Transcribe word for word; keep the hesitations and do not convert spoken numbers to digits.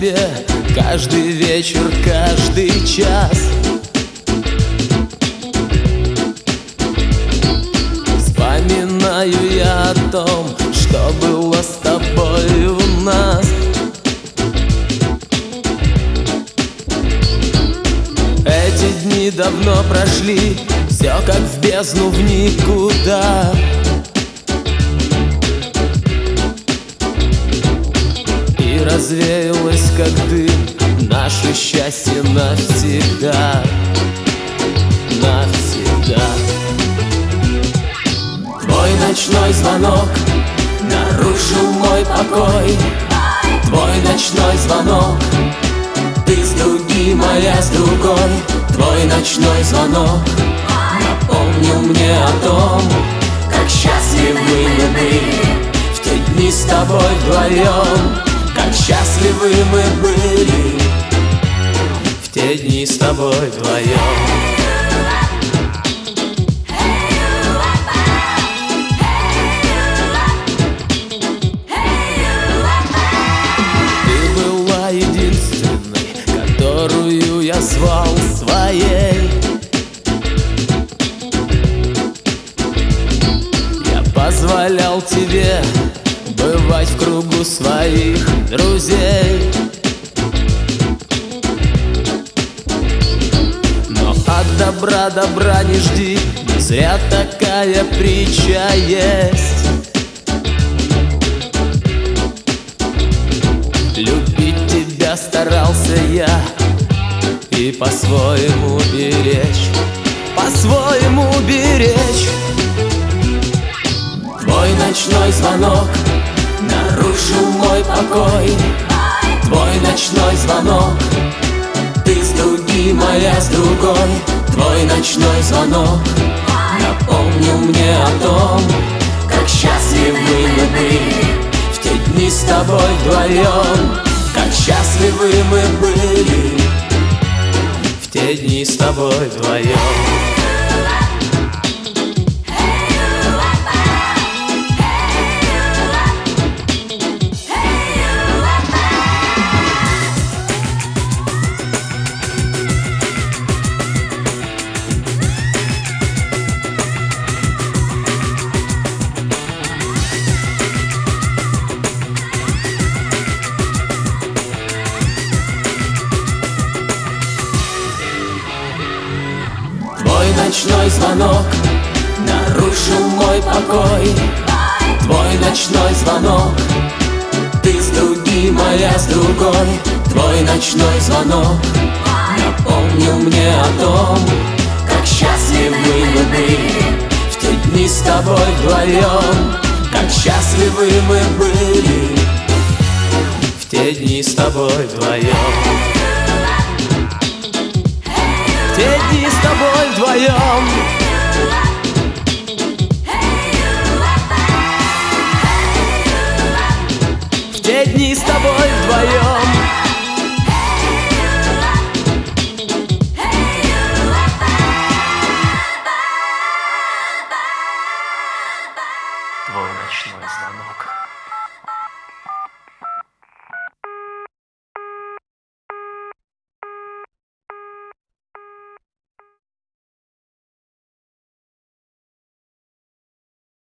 тебе каждый вечер, каждый час. Вспоминаю я о том, что было с тобой у нас. Эти дни давно прошли, все как в бездну, в никуда. И развеялось, как дым, наше счастье навсегда. Навсегда. Твой ночной звонок нарушил мой покой. Твой ночной звонок, ты с другим, а я с другой. Твой ночной звонок напомнил мне о том, как счастливы мы были в те дни с тобой вдвоем. Как счастливы мы были в те дни с тобой вдвоем. Которую я звал своей. Я позволял тебе бывать в кругу своих друзей. Но от добра добра не жди, не зря такая притча есть. Любить тебя старался я и по-своему беречь, по-своему беречь. Твой ночной звонок нарушил мой покой. Твой ночной звонок, ты с другим, а я с другой. Твой ночной звонок напомнил мне о том, как счастливы мы были в те дни с тобой вдвоем. Как счастливы мы были в те дни с тобой вдвоем. Твой ночной звонок нарушил мой покой. Твой ночной звонок, ты с другим, а я с другой. Твой ночной звонок напомнил мне о том, как счастливы мы были в те дни с тобой вдвоем. Как счастливы мы были в те дни с тобой вдвоем. В те дни с тобой вдвоем. В те дни с тобой вдвоем.